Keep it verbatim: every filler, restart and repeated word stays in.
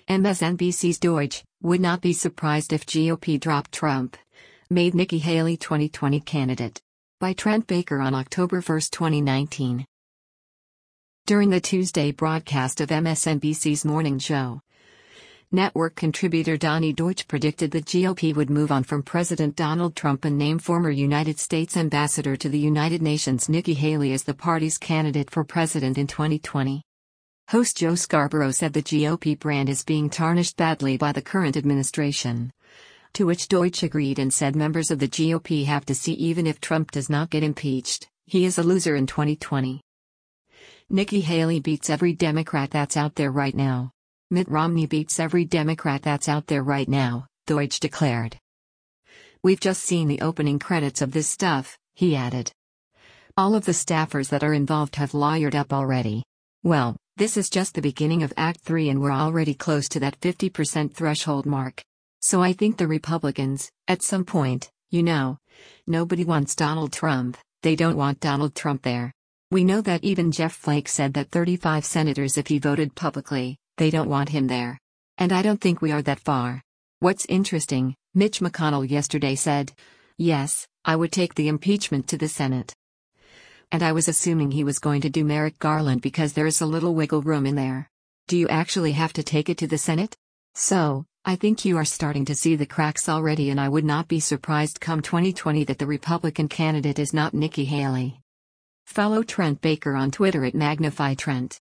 M S N B C's Deutsch would not be surprised if G O P dropped Trump. Made Nikki Haley twenty twenty candidate. By Trent Baker on October first, twenty nineteen. During the Tuesday broadcast of M S N B C's morning show, network contributor Donny Deutsch predicted the G O P would move on from President Donald Trump and name former United States Ambassador to the United Nations Nikki Haley as the party's candidate for president in twenty twenty. Host Joe Scarborough said the G O P brand is being tarnished badly by the current administration. To which Deutsch agreed and said members of the G O P have to see even if Trump does not get impeached, he is a loser in twenty twenty. Nikki Haley beats every Democrat that's out there right now. Mitt Romney beats every Democrat that's out there right now, Deutsch declared. We've just seen the opening credits of this stuff, he added. All of the staffers that are involved have lawyered up already. Well, this is just the beginning of Act three and we're already close to that fifty percent threshold mark. So I think the Republicans, at some point, you know, nobody wants Donald Trump, they don't want Donald Trump there. We know that even Jeff Flake said that thirty-five senators if he voted publicly, they don't want him there. And I don't think we are that far. What's interesting, Mitch McConnell yesterday said, yes, I would take the impeachment to the Senate. And I was assuming he was going to do Merrick Garland because there's a little wiggle room in there. Do you actually have to take it to the Senate? So, I think you are starting to see the cracks already, and I would not be surprised come twenty twenty that the Republican candidate is not Nikki Haley. Follow Trent Baker on Twitter at Magnify Trent.